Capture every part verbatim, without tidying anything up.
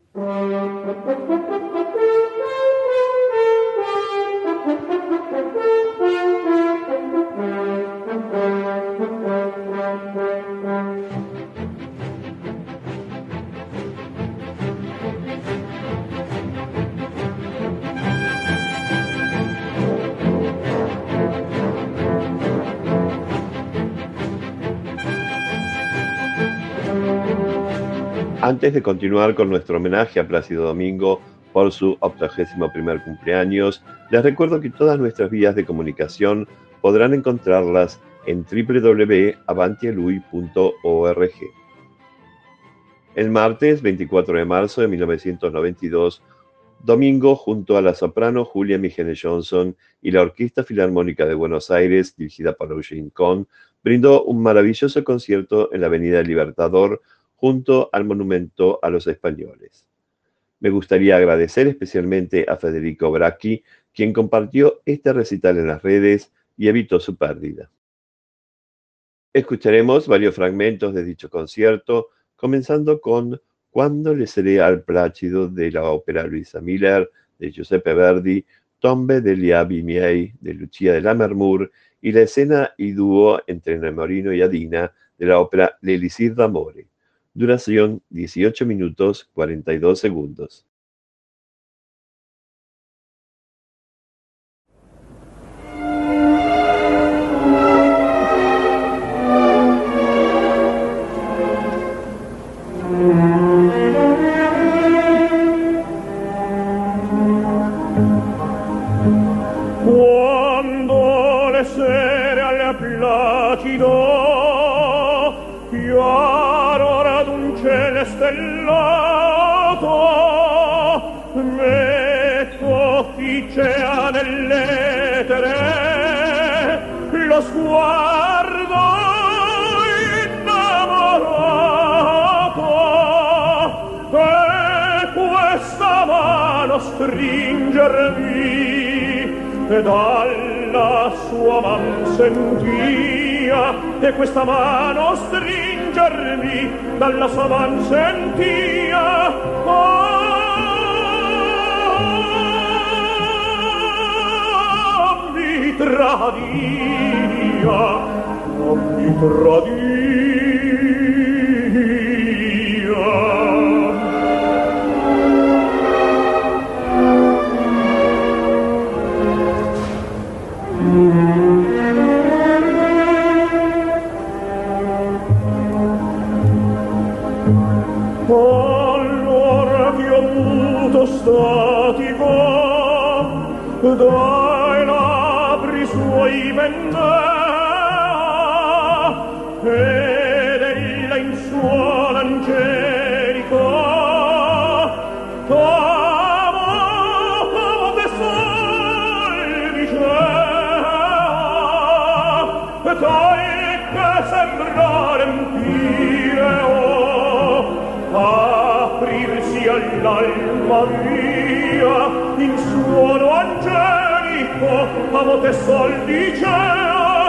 Antes de continuar con nuestro homenaje a Plácido Domingo por su octogésimo primer cumpleaños, les recuerdo que todas nuestras vías de comunicación podrán encontrarlas en w w w punto avantielui punto org. El martes veinticuatro de marzo de mil novecientos noventa y dos, Domingo, junto a la soprano Julia Mijene Johnson y la Orquesta Filarmónica de Buenos Aires, dirigida por Eugene Kohn, brindó un maravilloso concierto en la Avenida Libertador, junto al Monumento a los Españoles. Me gustaría agradecer especialmente a Federico Bracchi, quien compartió este recital en las redes y evitó su pérdida. Escucharemos varios fragmentos de dicho concierto, comenzando con Quando le seré al Plácido de la ópera Luisa Miller de Giuseppe Verdi, Tombe degli Abbi miei de Lucia de Lammermoor y la escena y dúo entre Nemorino y Adina de la ópera L'Elisir d'Amore. Duración dieciocho minutos cuarenta y dos segundos. Quando le sere al Placido chiaro radunce stellato metto ficea nell'etere lo sguardo innamorato e questa mano stringermi e dalla sua man sentia e questa mano stringermi dalla sua man sentia oh, mi tradia oh, mi tradia allora che ho muto statico dai labbri suoi vendea ed ella in suono angelico t'amo, t'amo che sol dicea e tal che sembra riempire aprirsi all'alma mia in suono angelico amo te sol dicea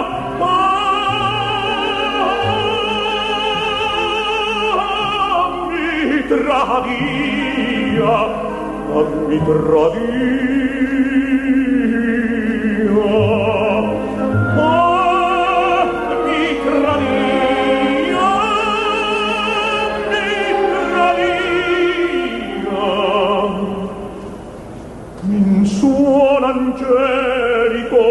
ah, mi tradia ah, mi tradia ah, mi tradia in suono angelico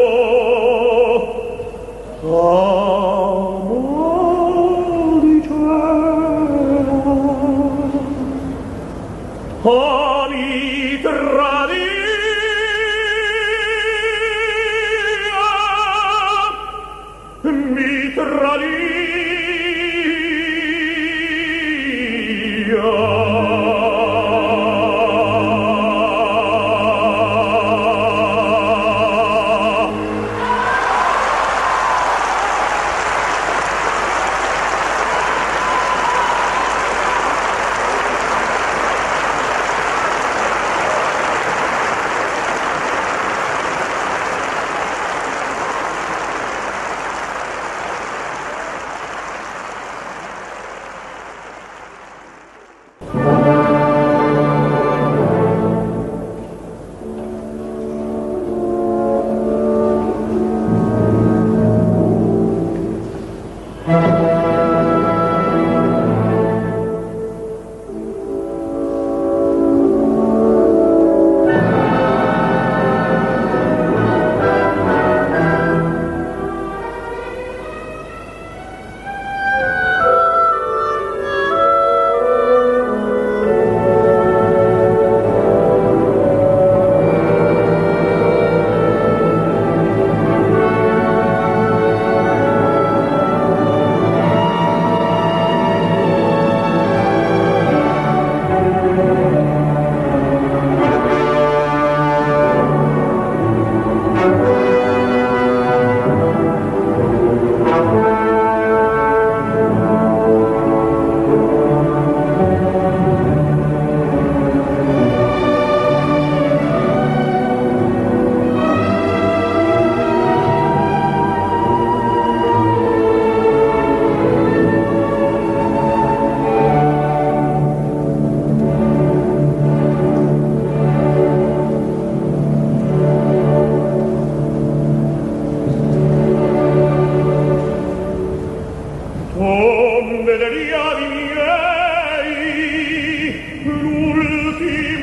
amo dicea ah, mi tradia mi tradia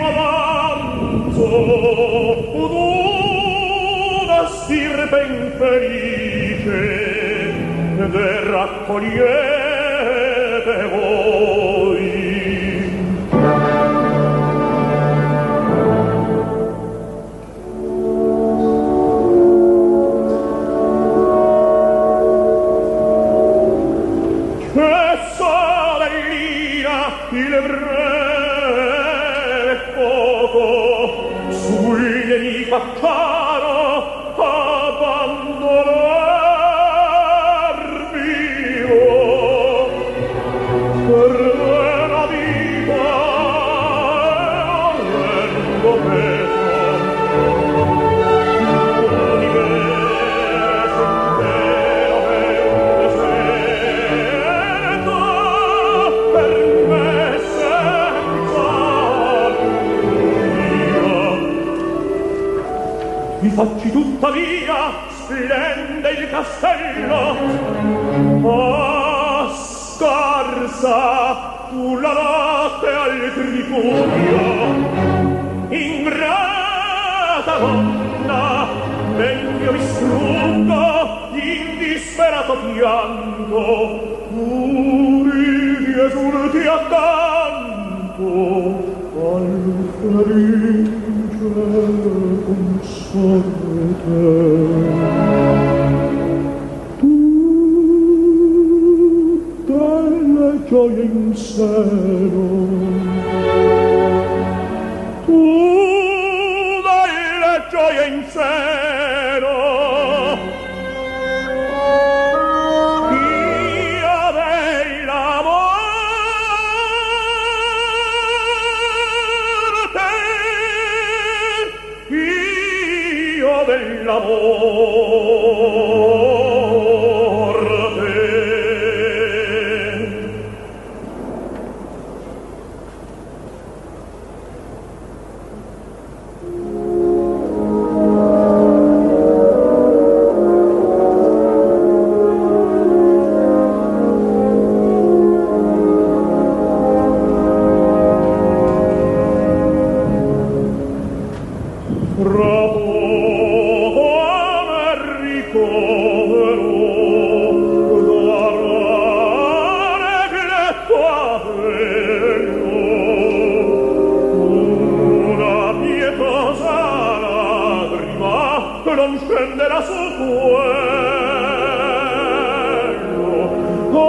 avanzo una stirpe infelice de raccogliete voi. Il breve fuoco sugli eni facciano abbandonar vivo per la vita orrendo peso l'universo intero è un deserto per me. Mi facci tuttavia splende il castello, ma scarsa tu la notte al tripudio. Ingrata donna, meglio mi struggo in disperato pianto, puri di esulti accanto al felice consorte. Tu delle gioie in seno, tu delle gioie in seno, io dell'amore, io dell'amore. Non scenderà su quello,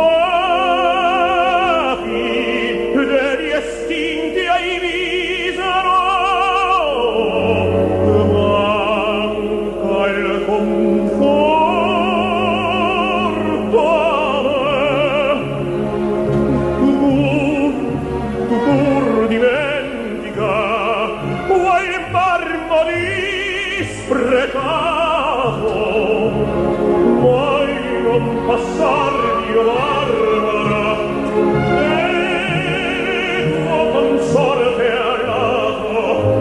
capi degli estinti ai misero, manca il conforto a me. Tu, tu pur dimentica, vuoi il marmo di sprecato, mai non passargli barbara, e tuo consorte al lato.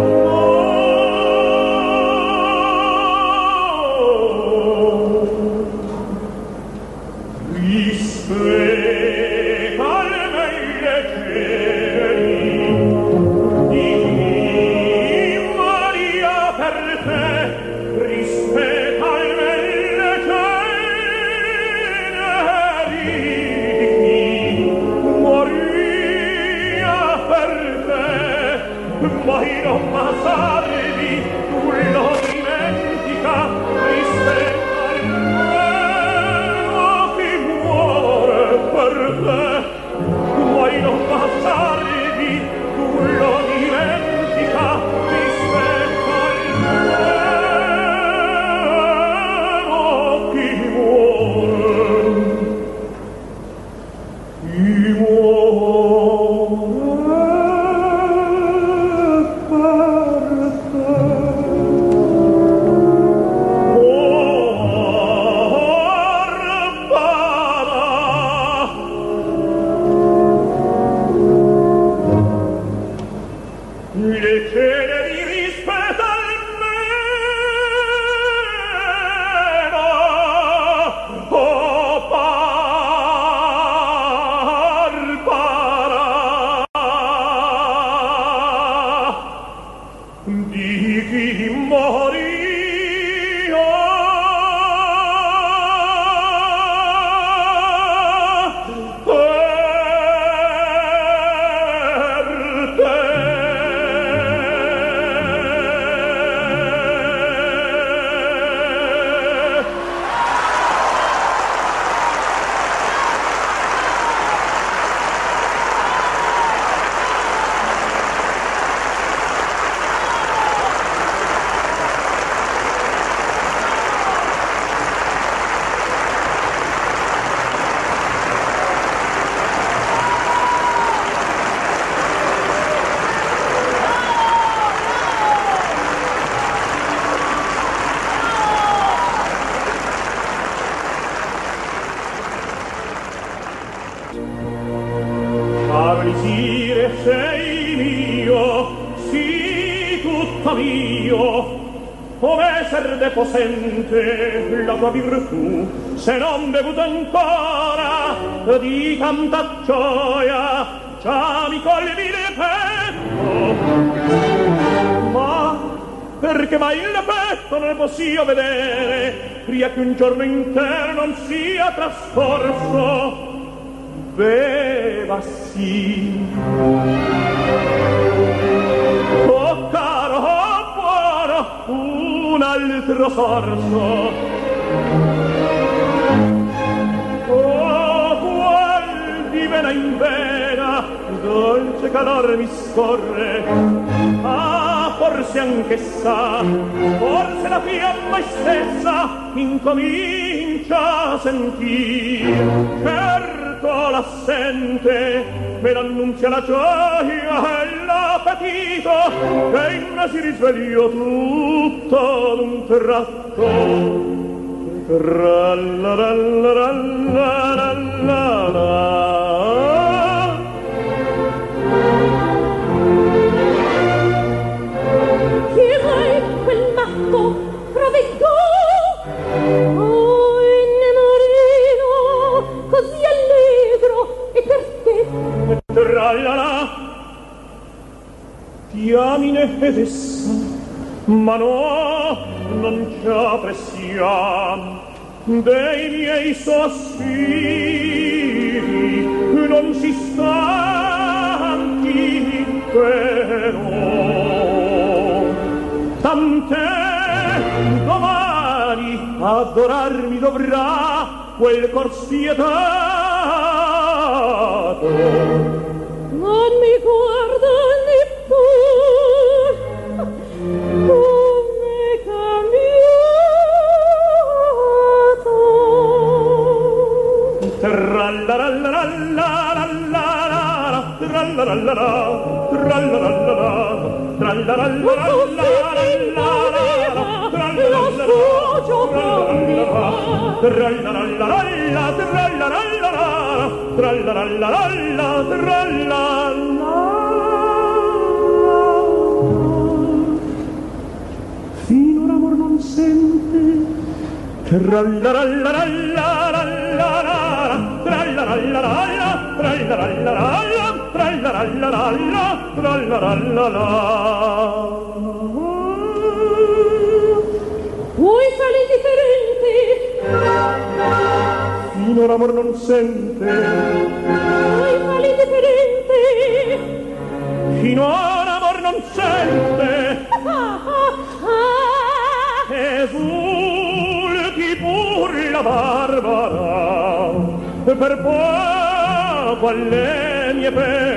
Oh, rispetta le mele cieli, di Maria per te. Rispetta il melle ceneri, Maria per te, mai non passarvi, tu lo dimentica. Rispetta il melle che muore per te, mai non passarvi, tu lo dimentica. Rispetta il melle mio, sì, tutto mio. Come esser deposente la tua virtù, se non bevuto ancora di tanta gioia, già mi colmi il petto. Ma perché mai il petto non posso vedere, prima che un giorno intero non sia trascorso? Beva sì. Oh caro, oh buono, un altro sorso. Oh, qual di vena in vena dolce calore mi scorre. Ah, forse anch'essa, forse la fiamma stessa incomincia a sentir. Certo l'assente me l'annunzia la gioia e l'appetito, che in me si risvegliò tutto d'un tratto. Chi mai quel matto provvedò? Oh, innamorino, così allegro, e perché? Trallala, diamine ed essa, ma no, non ci appressiam dei miei sospiri, non si stanchi però. Tant'è, domani adorarmi dovrà quel cor spietato. Non mi guarda neppur, come cambiato. Trallarallarallarallara, trallarallara, trallarallara, trallarallarallarallara, trallarallara, trallarallaralla, trallarallara, trallarallaralla, trallarallara. Finora amor non sente. Trallarallarallarallara, trallarallaralla, trallarallaralla, trallarallaralla, trallarallara. Vuoi fare indifferente? Finora amor non sente. Vuoi fare indifferente? Finora amor non sente. Ah, ah, ah. Esulti pur la Barbara per poco alle mie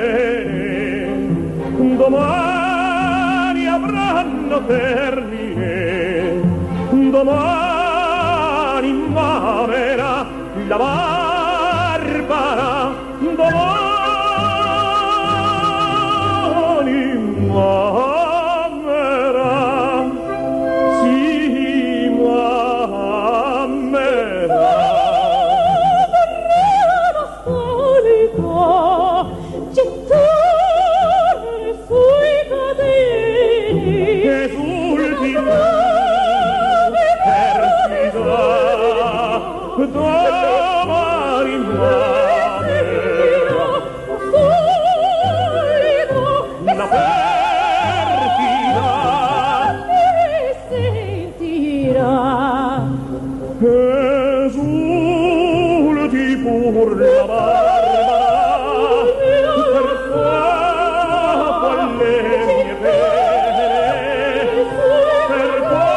pene, domani avranno termine, domani m'amerà la Barbara, domani m'amerà. Domani m'amerà, la perfida sentirà. esulti pur la Barbara per poco alle mie pene, per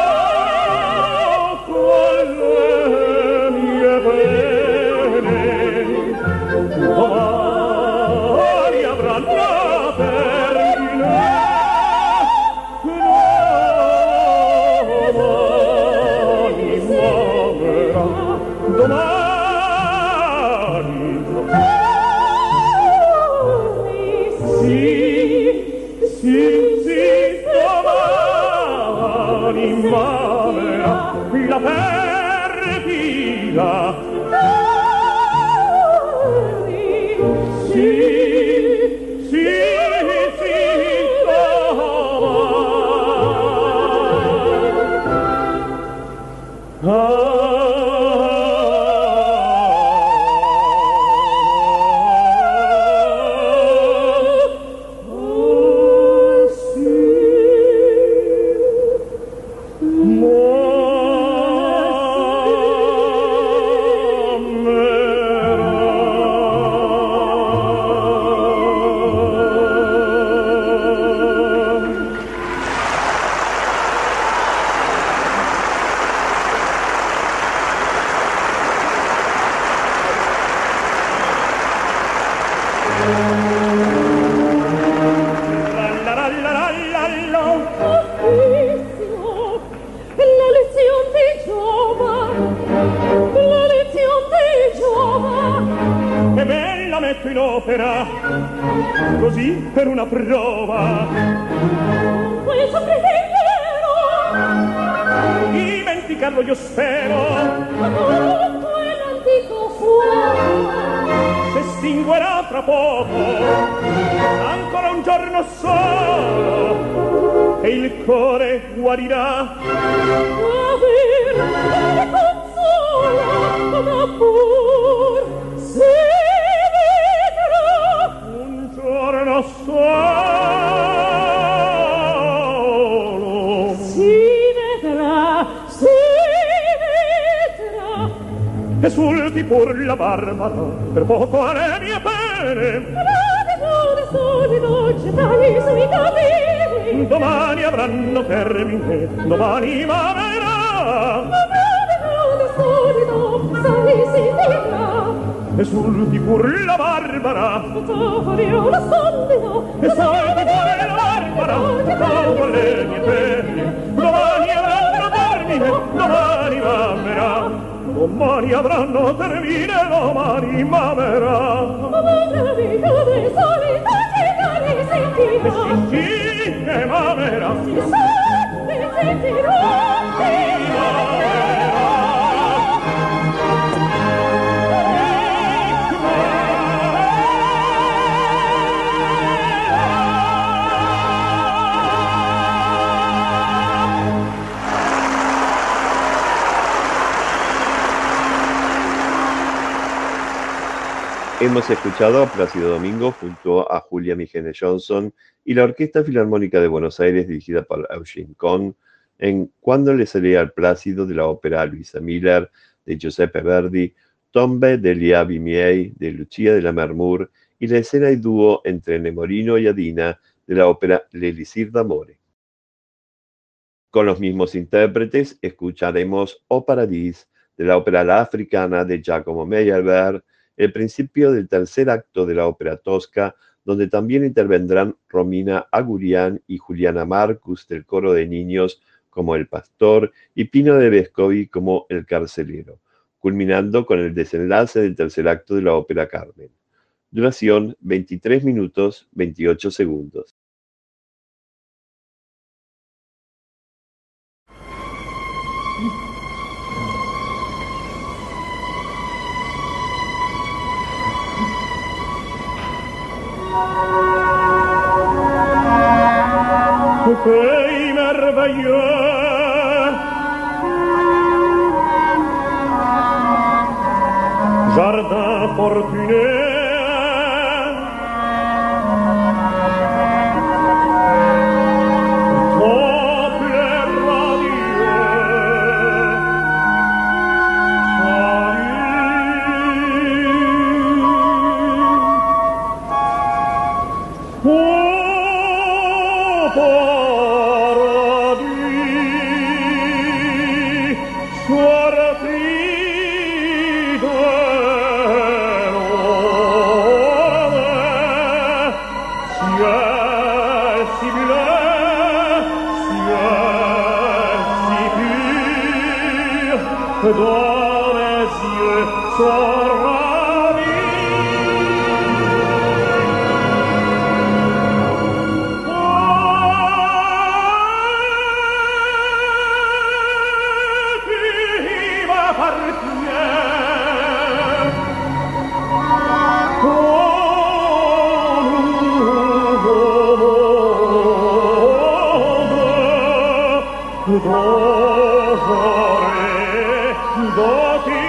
poco alle mie pene, domani avranno termine, domani m'amerà, domani, sì, sì, sì, domani m'amerà la perfida. Sì, sì, sì, così per una prova. Quel soprefetto Dimenticarlo io spero. quell'antico fuoco S'estinguerà tra poco, ancora un giorno solo, e il cuore guarirà. aver e consola ma pur si vedrà Un giorno solo. si vedrà si vedrà E sulti pur la barbara, per poco alle mie pene. Rode, rode, soli, dolce, tagli sui capelli. Domani avranno termine, domani m'amerà. Rode, rode, soli, dolce, tagli si vedrà. E sulti pur la barbara, Vittorio lo solito, e sulti pur la barbara, per poco alle mie pene. Domani avranno termine, domani m'amerà. Domani avranno termine, domani m'amerà. amore mio dei soli, tagli, tagli, E sentirà. sì, sì, che m'amerà. Si sente, sentirà, Hemos escuchado a Plácido Domingo junto a Julia Mijene Johnson y la Orquesta Filarmónica de Buenos Aires dirigida por Eugene Kohn en Cuando le salía al Plácido de la ópera Luisa Miller de Giuseppe Verdi, Tombe degli Avi Miei de Lucia de Lammermoor y la escena y dúo entre Nemorino y Adina de la ópera L'Elisir d'Amore. Con los mismos intérpretes escucharemos O Paradis de la ópera La Africana de Giacomo Meyerbeer, el principio del tercer acto de la ópera tosca, donde también intervendrán Romina Agurian y Juliana Marcus del coro de niños como el pastor y Pino de Vescovi como el carcelero, culminando con el desenlace del tercer acto de la ópera Carmen. Duración veintitrés minutos veintiocho segundos. Pays merveilleux, jardin fortuné, temple radieux, salut. Oh, dans les yeux sont ravis. Oh, qui m'appartient. Oh, nouveau monde, dont j'aurais doti,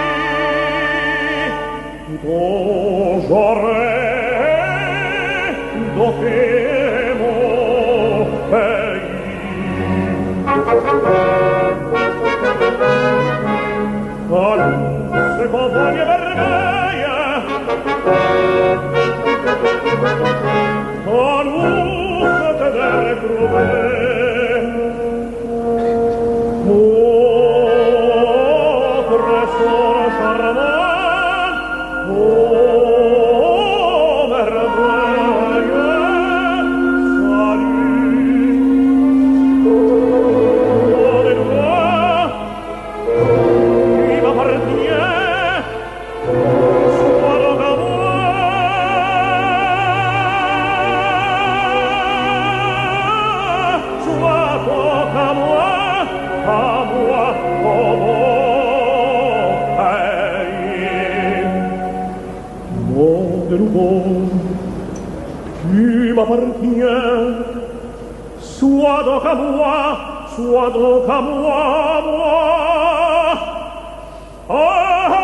dont j'aurais doté mon pays. La luce campagne vermeille, la luce terre crudele. tout qui m'appartient. Sois donc à moi, sois donc à moi, moi. Ah, ah,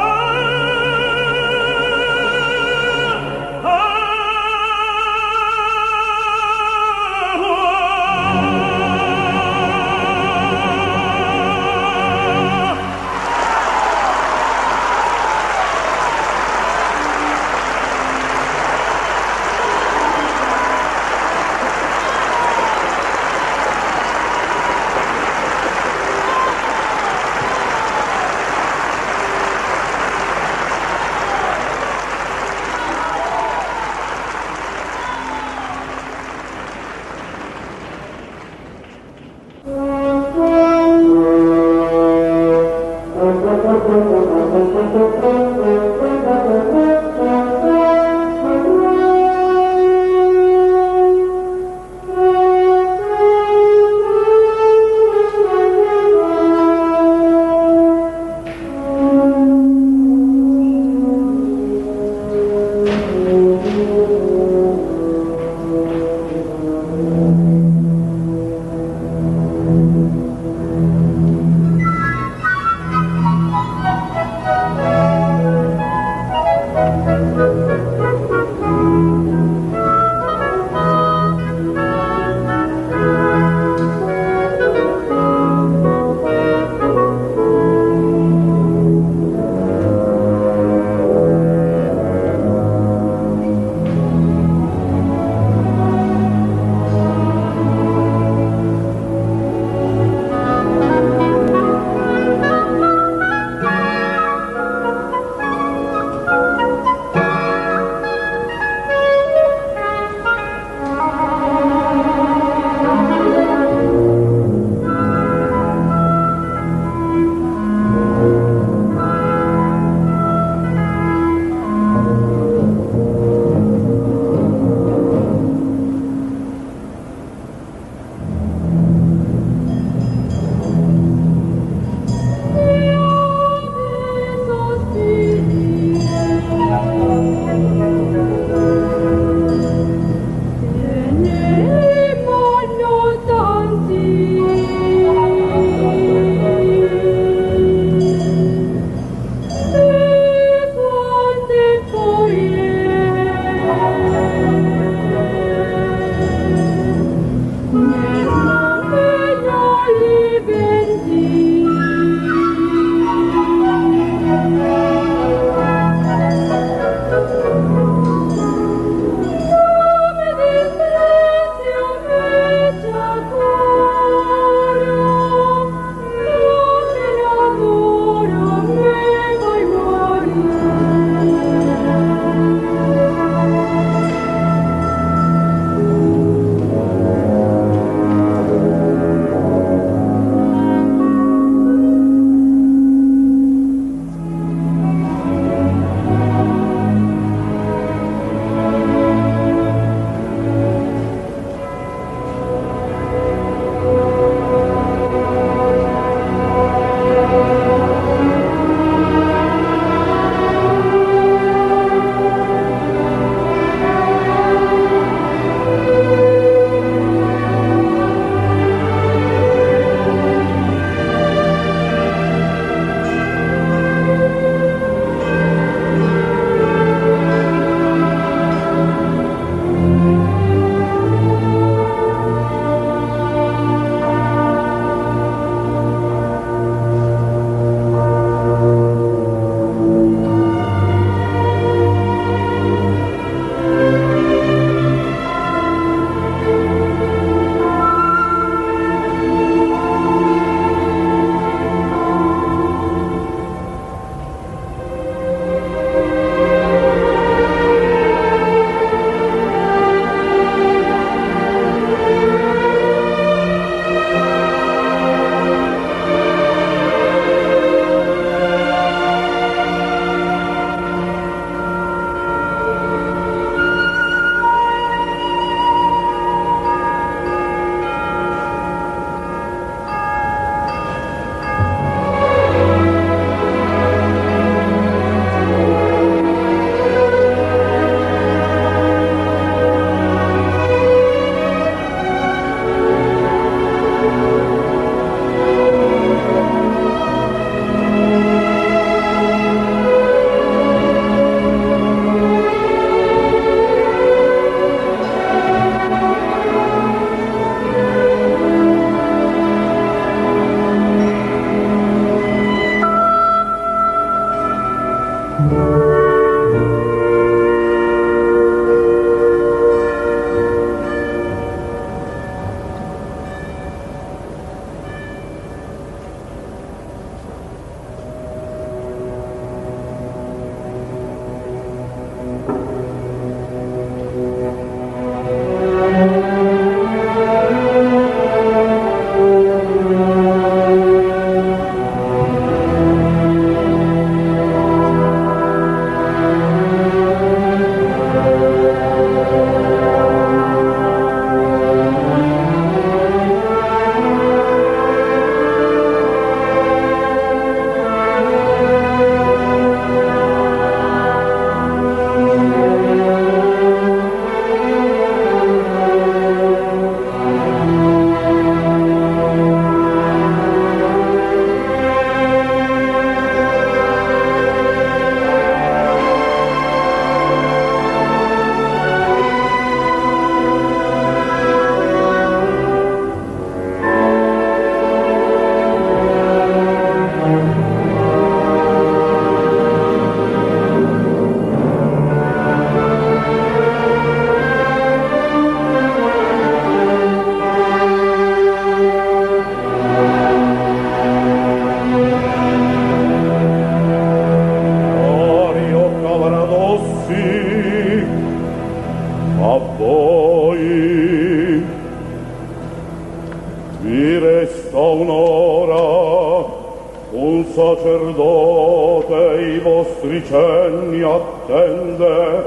Vi resta un'ora, un sacerdote i vostri cenni attende.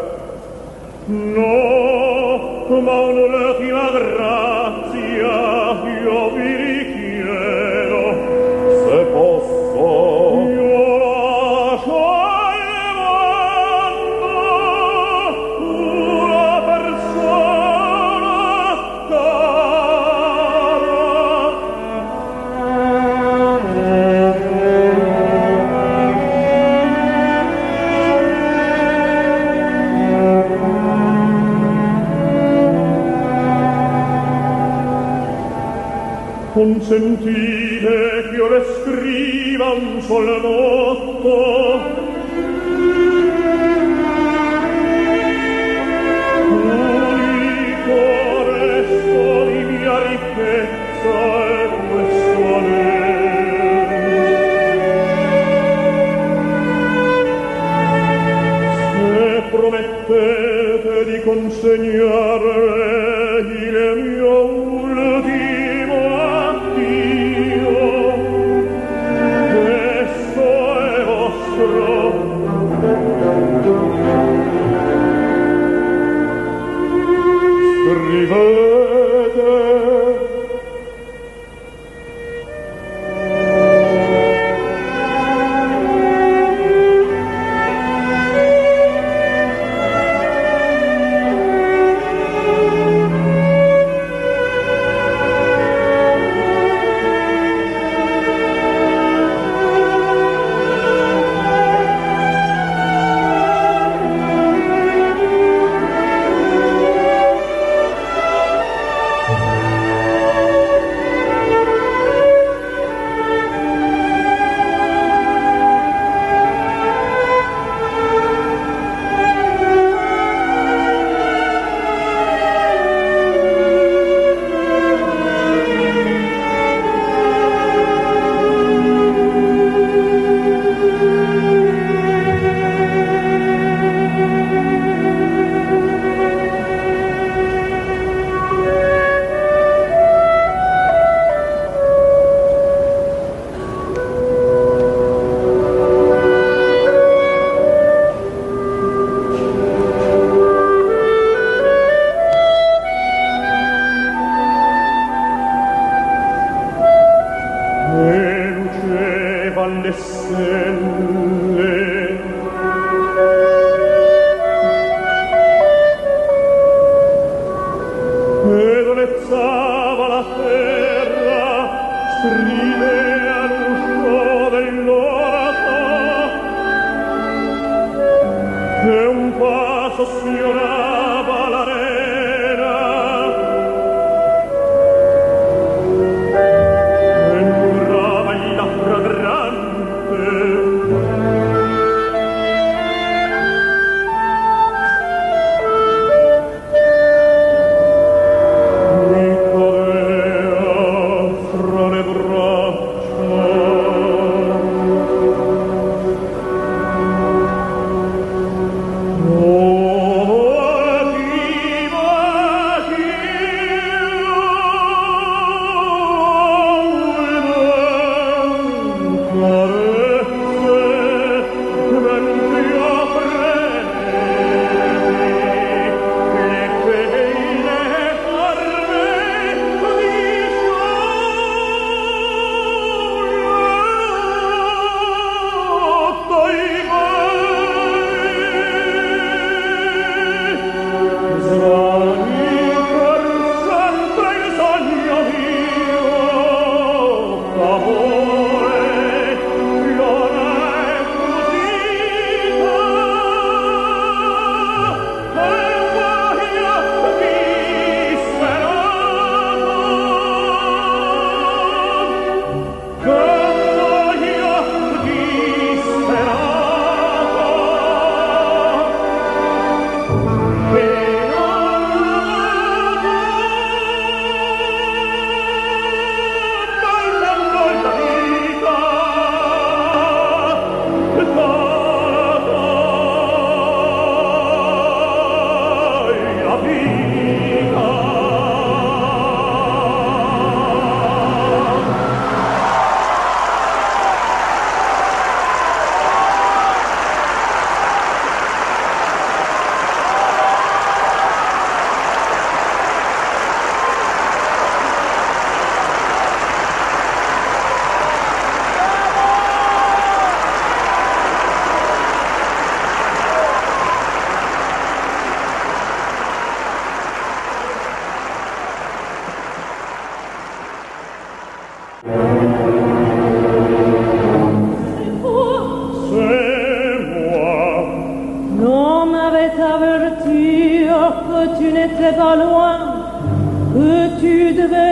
No, ma un'ultima grazia io vi richiedo, se posso. Io lascio al mondo una persona consentite che io le scriva un sol motto. Unico resto di mia ricchezza è questo anello. Se promettete di consegnarle il mio ultimo addio, questo è vostro. Scrivete. alle stelle. E dolezzava la terra, stride all'uscio dell'orto, e un passo sfiorava l'arena, e murrava la fragrante. Mi cadea fra le braccia. Oh,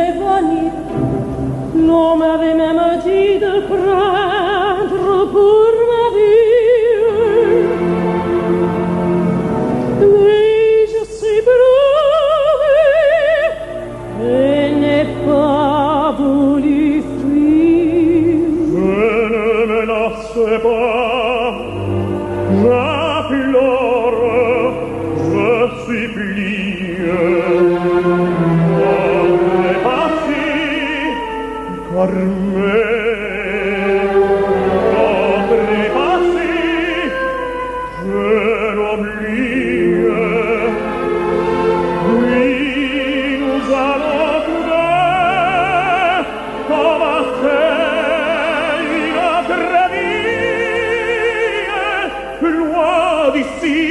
vanité. L'on m'avait même dit de craindre pour ma vie. Oui, je suis bravée et n'ai pas voulu fuir. Je ne me lasse pas, j'implore, je supplie. Carmen, notre passé, je l'oublie. Oui, nous allons trouver comme un fait une autre vie, loin d'ici,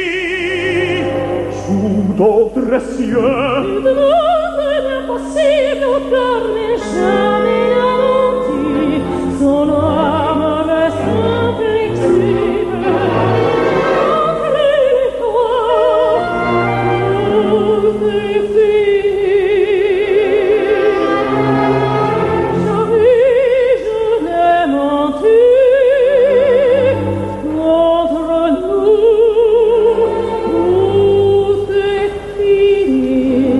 sous d'autres cieux. Il demande l'impossible au cœur, mais jamais n'a menti. Son âme reste inflexible. Entre les toi, tout est fini. Jamais je n'ai menti. Entre nous, tout est fini.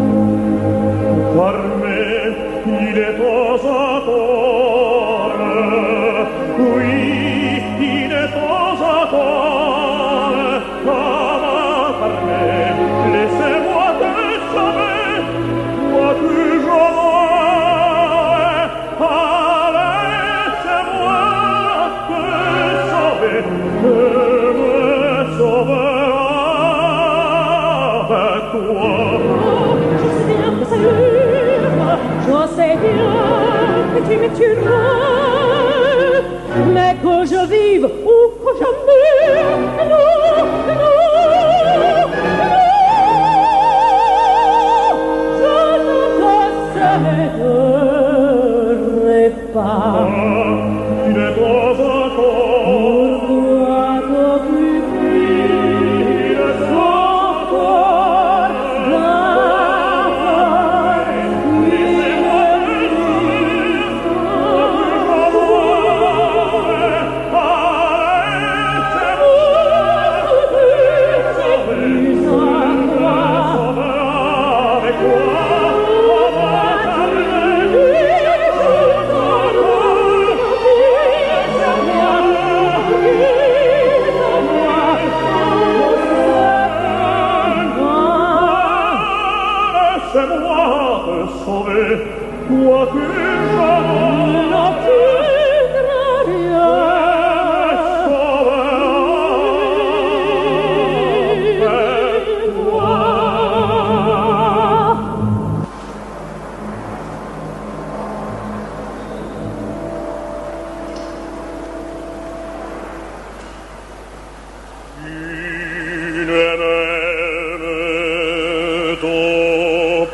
Carmen, il est aux accords. Oui, il est aux accords. Ah, Carmen, laissez-moi te sauver. Toi toujours. Ah, laissez-moi te sauver. Je me sauverai avec toi. Je sais bien que ça hurle, je sais bien que tu me tueras, mais que je vive ou que je meure, non, non, non, je ne te céderai pas. Il est aux accords. Pourquoi t'occuper encore d'un Laissez-moi te sauver. Toi que je n'obtiendrai rien. sauverai toi. Une même ton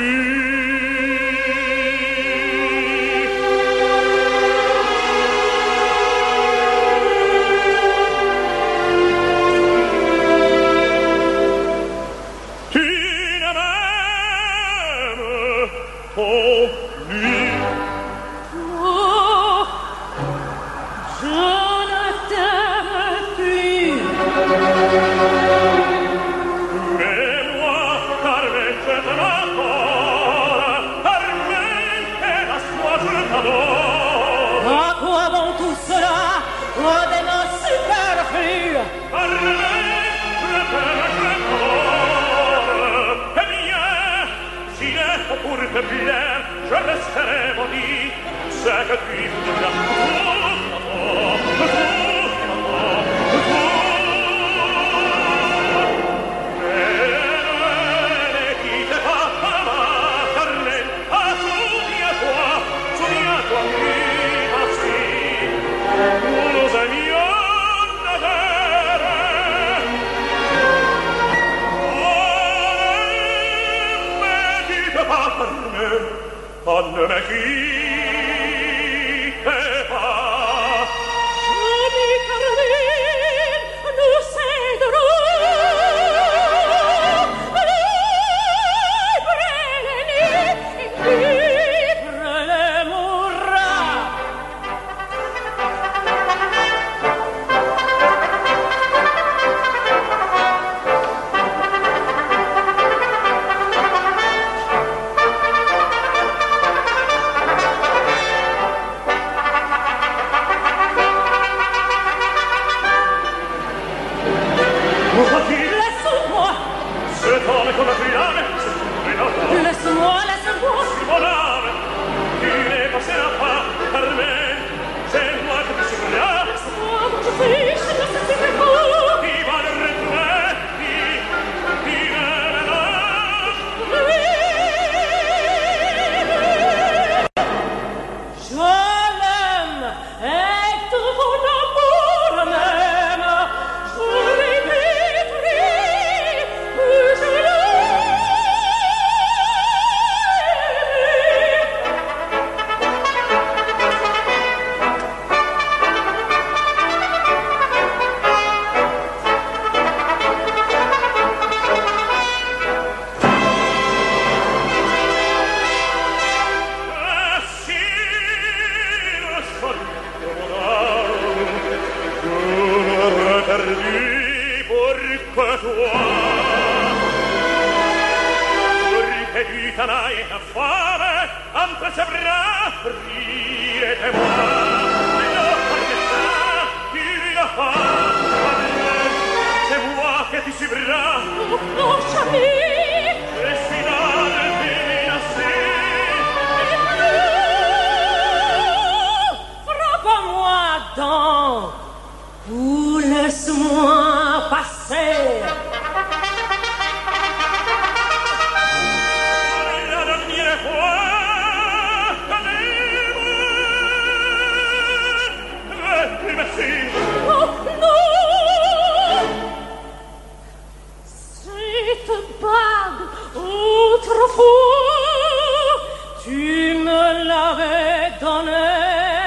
je resterai maudit, c'est que tu voudras on ne me quitte pas. Jamais, Carmen, nous céderons. Libre l'ennemi, Ou laisse-moi passer. La dernière fois, cadeva. Eh, merci. Oh non! Cette bague, autrefois, tu me l'avais donnée.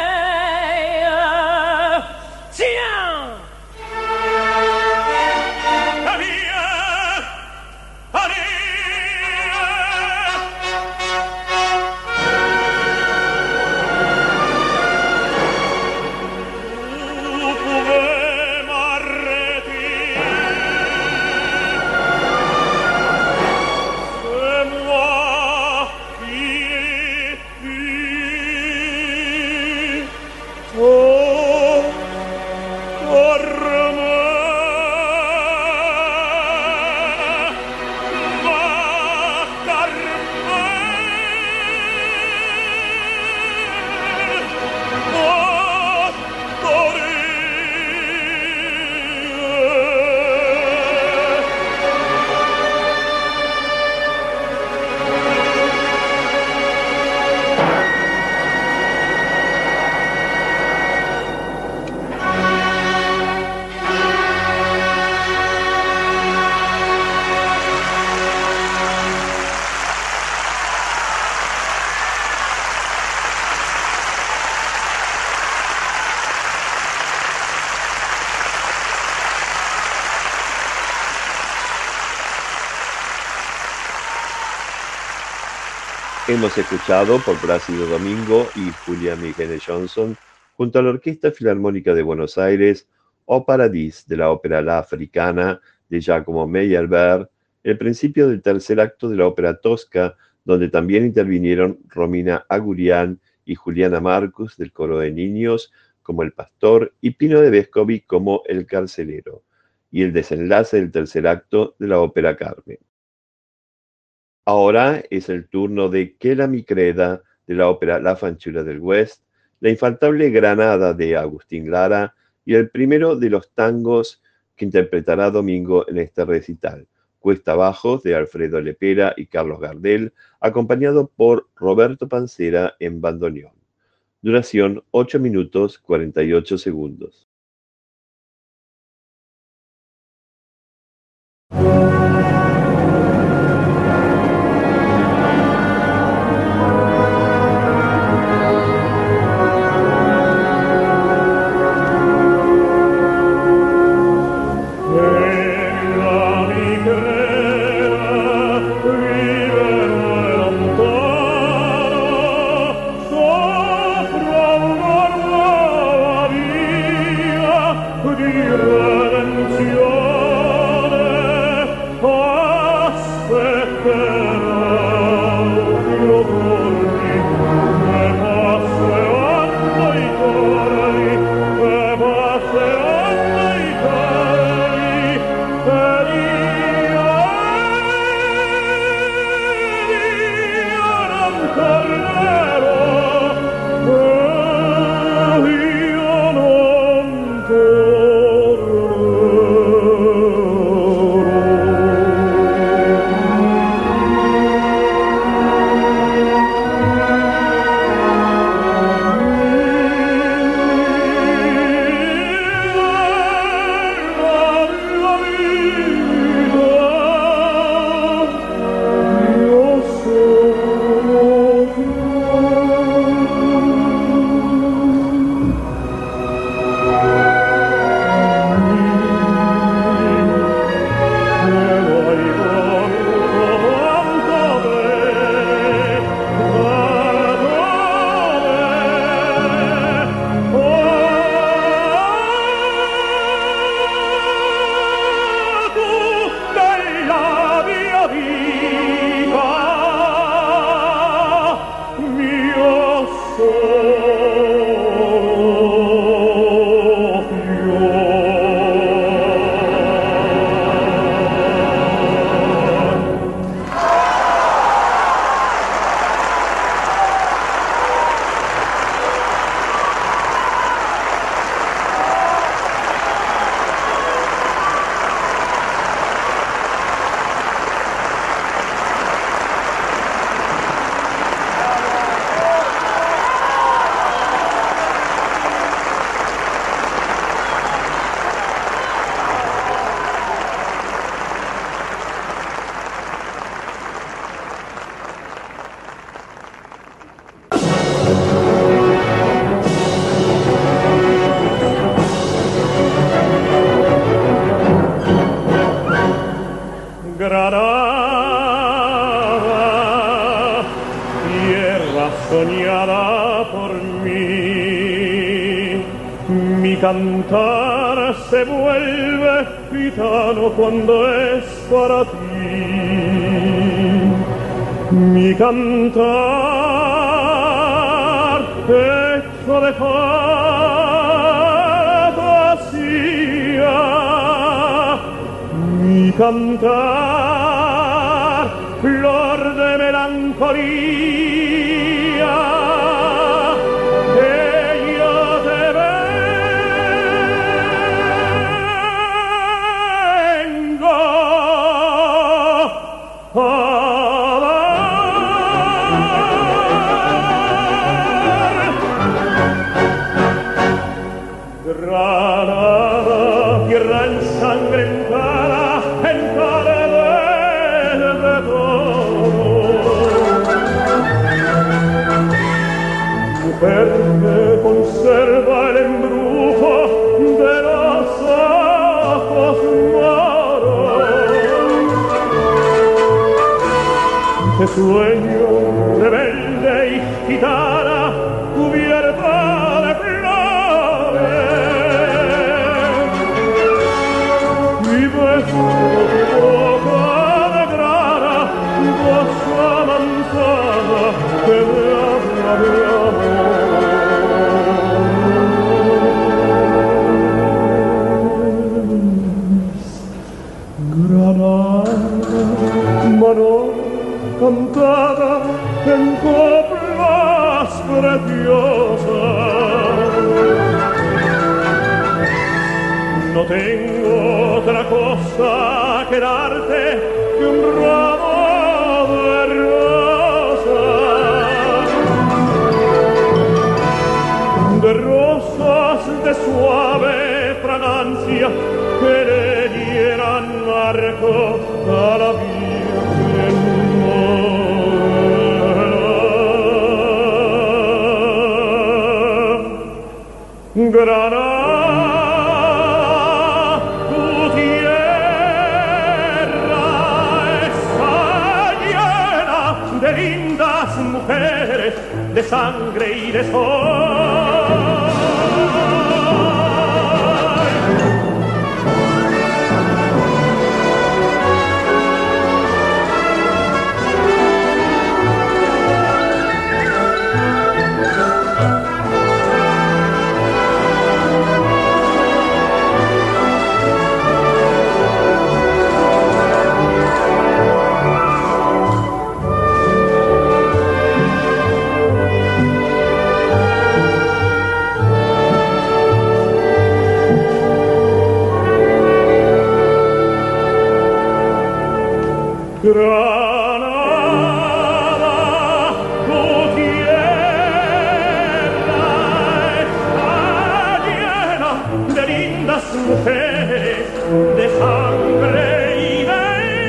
Hemos escuchado por Plácido Domingo y Julia Mijares Johnson, junto a la Orquesta Filarmónica de Buenos Aires, O Paradis de la ópera La Africana de Giacomo Meyerbeer, el principio del tercer acto de la ópera Tosca, donde también intervinieron Romina Agurian y Juliana Marcus del coro de niños como el pastor y Pino de Vescovi como el carcelero, y el desenlace del tercer acto de la ópera Carmen. Ahora es el turno de Che la mi creda de la ópera La Fanciulla del West, la infaltable Granada de Agustín Lara y el primero de los tangos que interpretará Domingo en este recital, Cuesta Abajo de Alfredo Lepera y Carlos Gardel, acompañado por Roberto Pancera en bandoneón. Duración ocho minutos cuarenta y ocho segundos. soñada por mí. Mi cantar se vuelve gitano cuando es para ti. Mi cantar hecho de fantasía. Mi cantar flor de melancolía. Que yo te vengo a Granada, tierra ensangrentada, encarnada de todo. Mujer que conserva el embrujo de los ojos moros. De sueño rebelde y gitana, cubierta de boca de grana, goza manzana que me habla de amor. Granada, mano cantada en coplas preciosas. No tengo otra cosa que darte que un ramo de rosas, de rosas de suave fragancia que le dieran arco a la Virgen Mora. Granada, de lindas mujeres, de sangre y de sol. Granada, tu tierra está llena de lindas mujeres, de sangre y de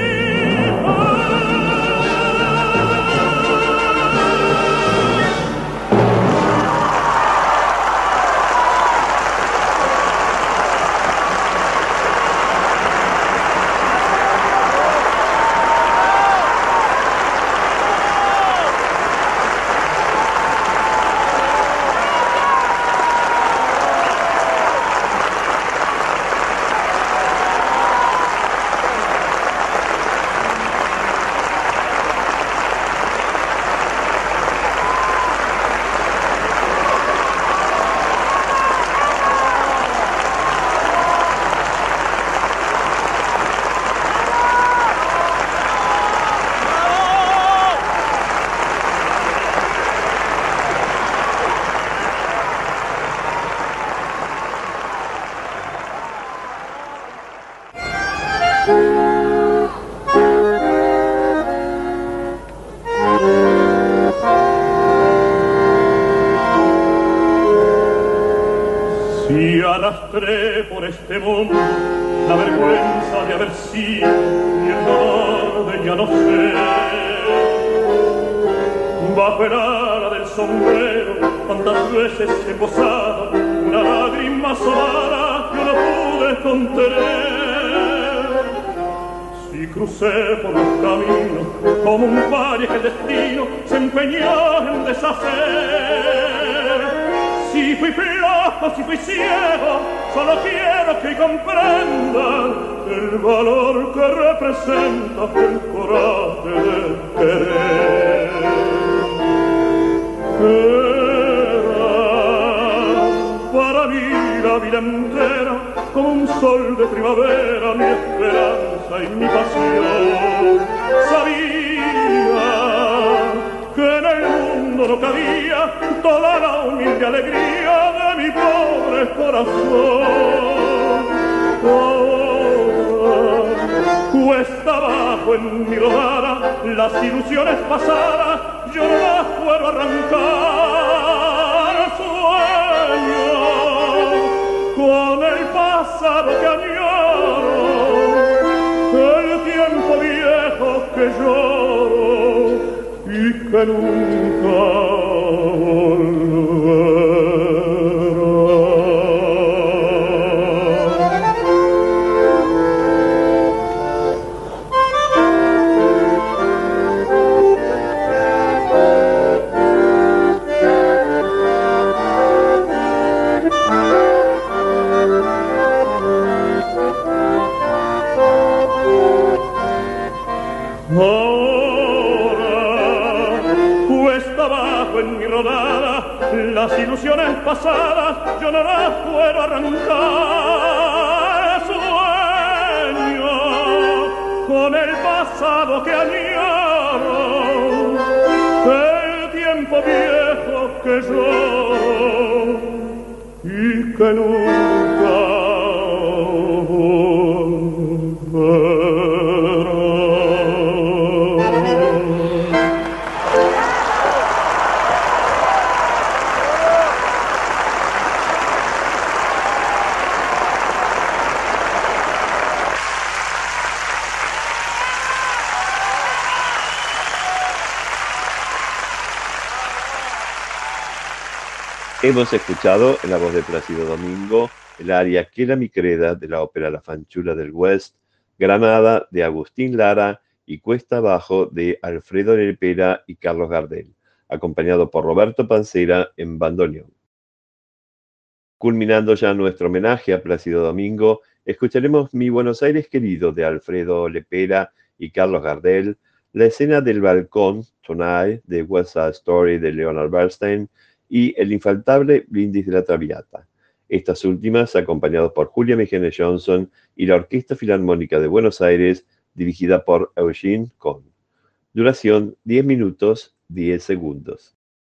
Si arrastré por este mundo la vergüenza de haber sido y el dolor de ya no ser, bajo el ala del sombrero tantas veces he posado una lágrima sola que no pude contener. Si y crucé por los caminos como un valle que el destino se empeñó en deshacer. Si fui flojo, si fui ciego, solo quiero que comprendan el valor que representa el coraje de querer. Era para mí la vida entera como un sol de primavera, mi esperanza y mi pasión. Sabía que en el mundo no cabía toda la humilde alegría de mi pobre corazón. Ahora, cuesta abajo en mi rodada, las ilusiones pasadas yo no las puedo arrancar. Sueño con el pasado que añoro, el tiempo viejo que lloro y que nunca volverá. Las ilusiones pasadas yo no las puedo arrancar. Sueño con el pasado que añoro, el tiempo viejo que lloro y que nunca volverá. Hemos escuchado en la voz de Plácido Domingo el aria Quela mi creda de la ópera La Fanchula del West, Granada de Agustín Lara y Cuesta abajo de Alfredo Lepera y Carlos Gardel, acompañado por Roberto Pancera en bandoneón. Culminando ya nuestro homenaje a Plácido Domingo, escucharemos Mi Buenos Aires querido de Alfredo Lepera y Carlos Gardel, la escena del balcón Tonight de West Side Story de Leonard Bernstein y el infaltable Brindis de la Traviata. Estas últimas acompañados por Julia Mijares Johnson y la Orquesta Filarmónica de Buenos Aires, dirigida por Eugene Kohn. Duración diez minutos, diez segundos.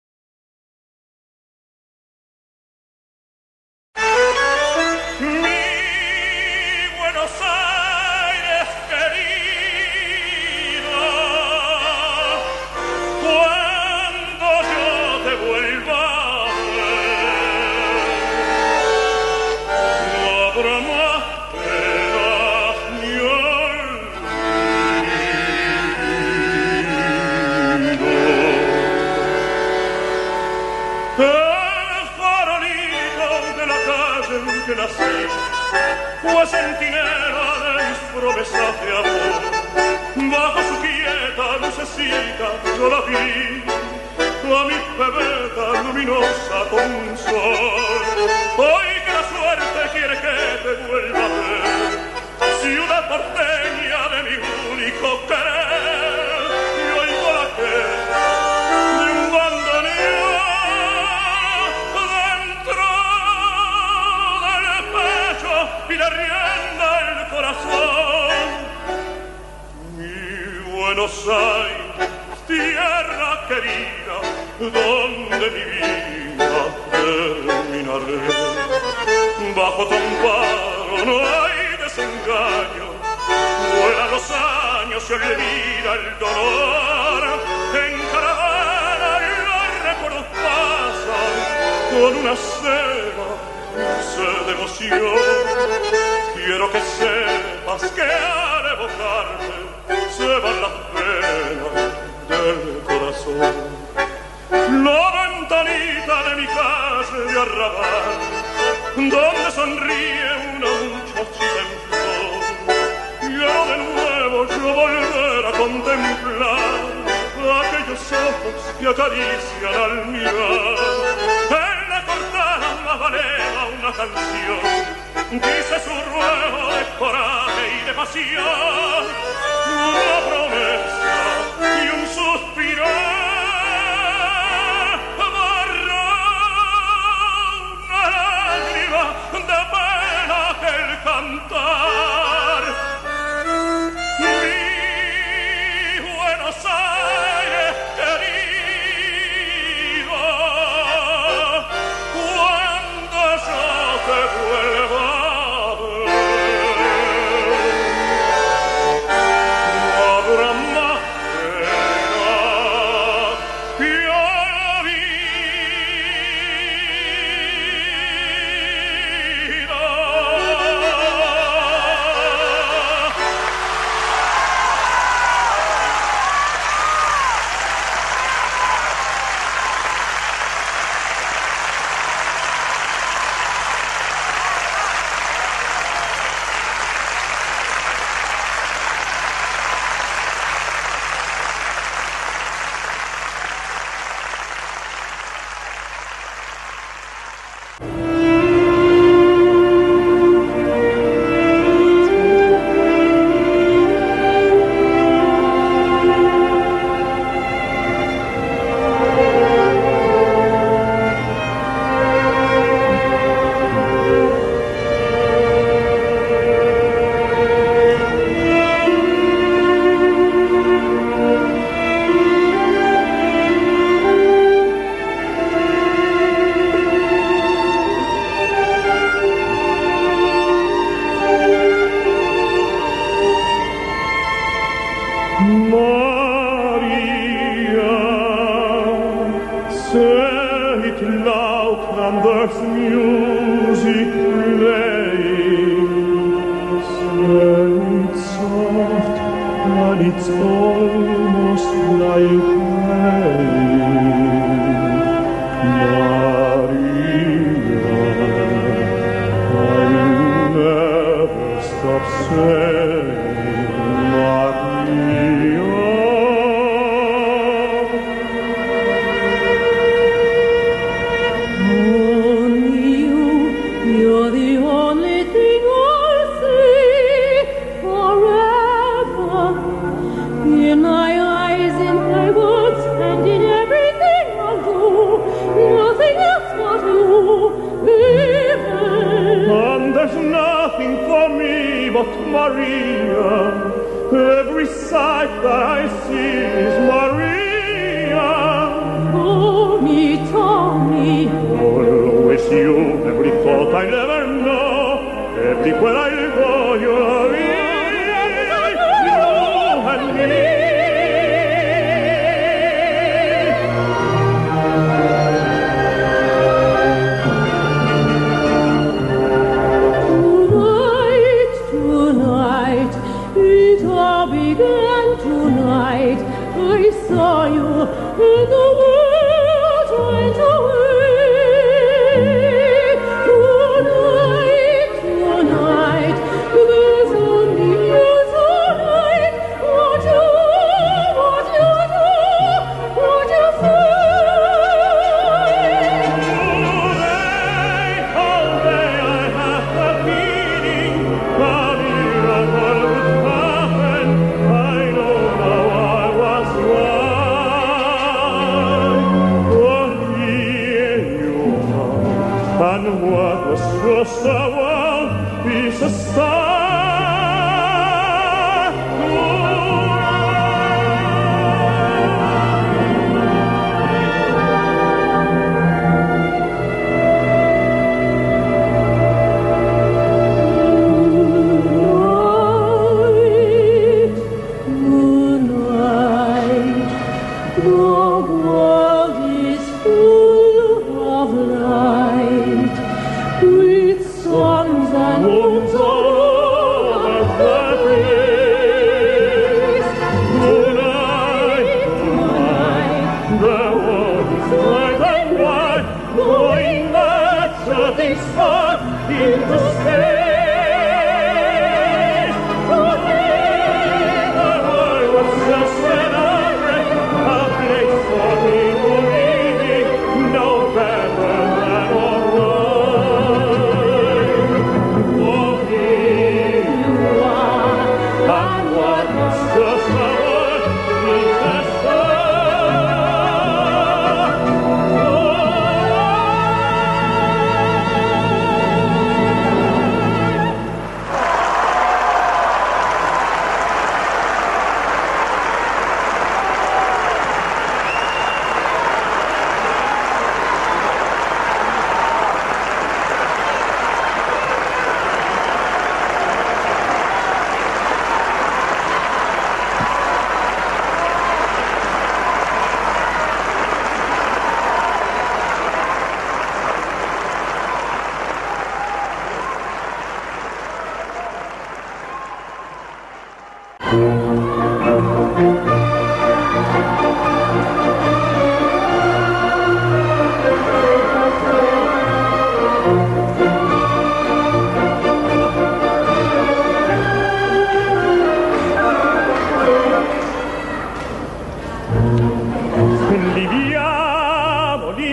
Fue centinela de mis promesas de amor. Bajo su quieta lucecita yo la vi, a mi bebeta luminosa como un sol. Hoy que la suerte quiere que te vuelva a ver, ciudad porteña de mi único querer, y oigo la queja de un bandoneón dentro del pecho y le rienda el corazón. Mi Buenos Aires, tierra querida, donde mi vida terminaré. Bajo tu amparo no hay desengaño, vuelan los años, se olvida el dolor. En caravana los recuerdos pasan con una cena dulce de emoción. Quiero que sepas que al evocarte se van las penas del corazón. La ventanita de mi casa de arrabal, donde sonríe una muchachita en flor, quiero de nuevo ojos que acarician al mirar. En la cortada una balena, una canción, dice su ruego de coraje y de pasión, una promesa y un suspiro. Amarra una lágrima de pena que el cantar. Mi Buenos Aires querido, cuando yo te vuelva a ver, no habrá más pena que Just an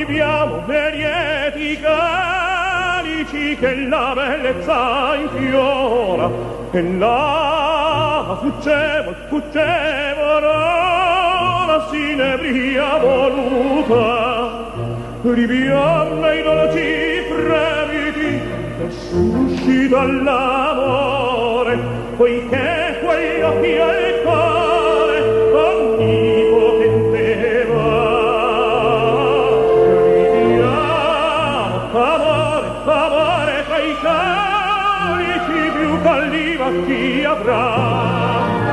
riempiamo le lieti calici che la bellezza infiora, e la fuggevol, fuggevol, ora sinebria voluta, riviamo i dolci fremiti che susci dall'amore, poiché quegli occhi al cuore onnipotente va. Riviamo amore, amore, tra i calici più calliva chi avrà.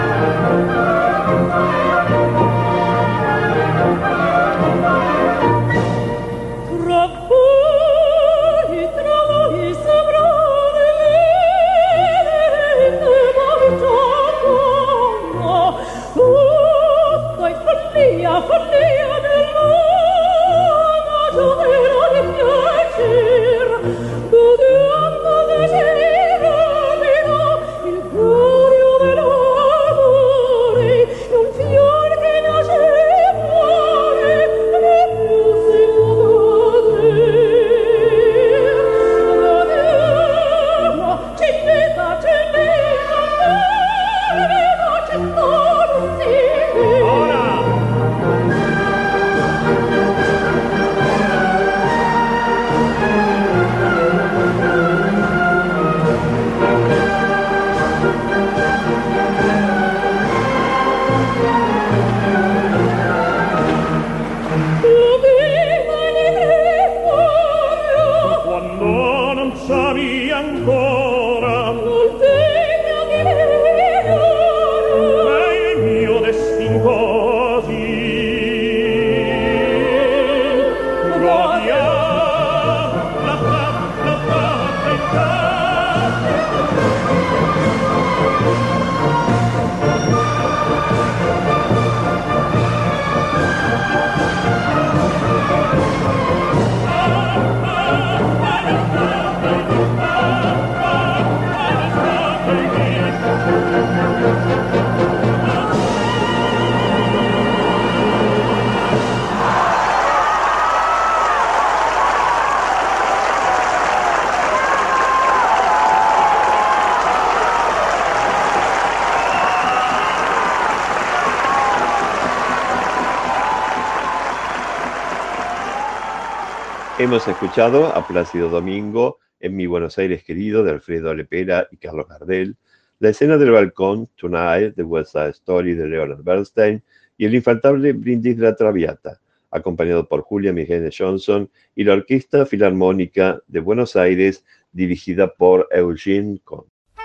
Follia, follia dell'uomo, giovero di piacer, godeando desiderabile il glorio dell'amore, e un fior che nasce e muore, e più si può godere. Godere, cimeta, cimeta, cimeta, cimeta, cimeta, Hemos escuchado a Plácido Domingo en Mi Buenos Aires querido de Alfredo Lepera y Carlos Gardel, la escena del balcón Tonight de West Side Story de Leonard Bernstein y el infaltable Brindis de la Traviata, acompañado por Julia Mijares Johnson y la Orquesta Filarmónica de Buenos Aires dirigida por Eugene Kohn.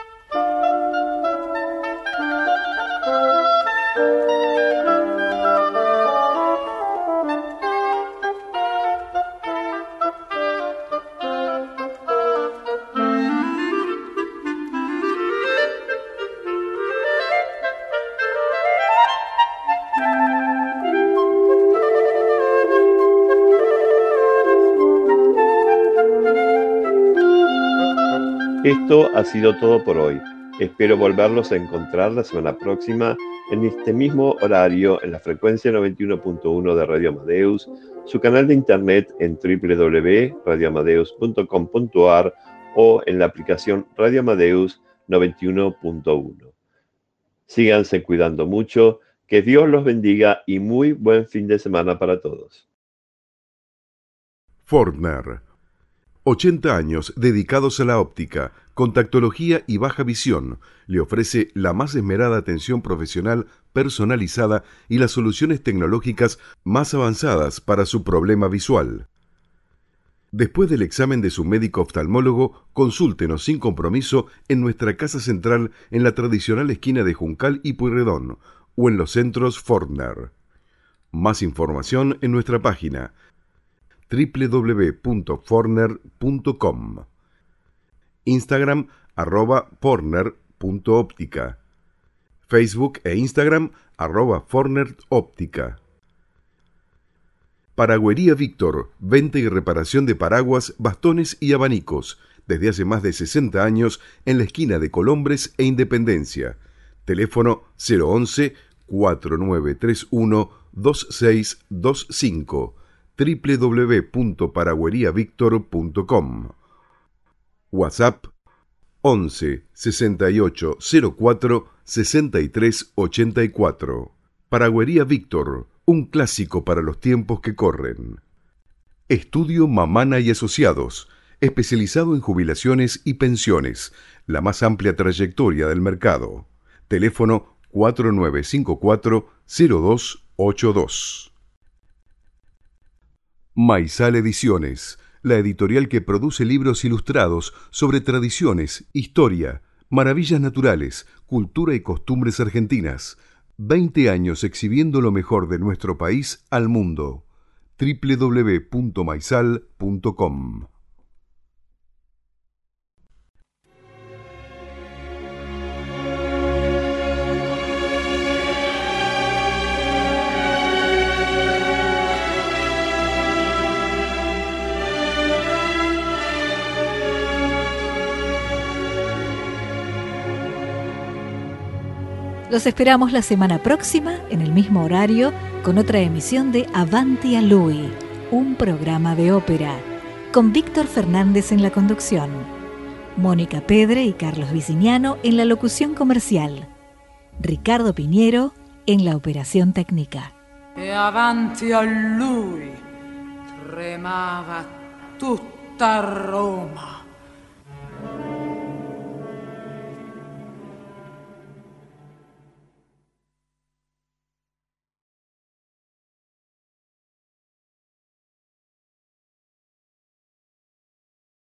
Esto ha sido todo por hoy. Espero volverlos a encontrar la semana próxima en este mismo horario en la frecuencia noventa y uno punto uno de Radio Amadeus, su canal de internet en doble u doble u doble u punto radio amadeus punto com punto a r o en la aplicación Radio Amadeus noventa y uno punto uno. Síganse cuidando mucho, que Dios los bendiga y muy buen fin de semana para todos. Fortner. ochenta años dedicados a la óptica, contactología y baja visión. Le ofrece la más esmerada atención profesional personalizada y las soluciones tecnológicas más avanzadas para su problema visual. Después del examen de su médico oftalmólogo, consúltenos sin compromiso en nuestra casa central en la tradicional esquina de Juncal y Pueyrredón o en los centros Fortner. Más información en nuestra página doble u doble u doble u punto fortner punto com. Instagram arroba fortner punto óptica. Facebook e Instagram arroba fortner óptica. Paragüería Víctor, venta y reparación de paraguas, bastones y abanicos, desde hace más de sesenta años en la esquina de Colombres e Independencia. Teléfono cero once, cuatro nueve tres uno, dos seis dos cinco. w w w punto paragüeriavictor punto com. WhatsApp once sesenta y ocho cero cuatro sesenta y tres ochenta y cuatro. Paragüería Víctor, un clásico para los tiempos que corren. Estudio Mamana y Asociados, especializado en jubilaciones y pensiones, la más amplia trayectoria del mercado. Teléfono cuatro nueve cinco cuatro cero dos ocho dos. Maizal Ediciones, la editorial que produce libros ilustrados sobre tradiciones, historia, maravillas naturales, cultura y costumbres argentinas. veinte años exhibiendo lo mejor de nuestro país al mundo. w w w punto maizal punto com. Los esperamos la semana próxima, en el mismo horario, con otra emisión de Avanti a Lui, un programa de ópera, con Víctor Fernández en la conducción, Mónica Pedre y Carlos Viciniano en la locución comercial, Ricardo Piñero en la operación técnica. E avanti a lui tremava tutta Roma.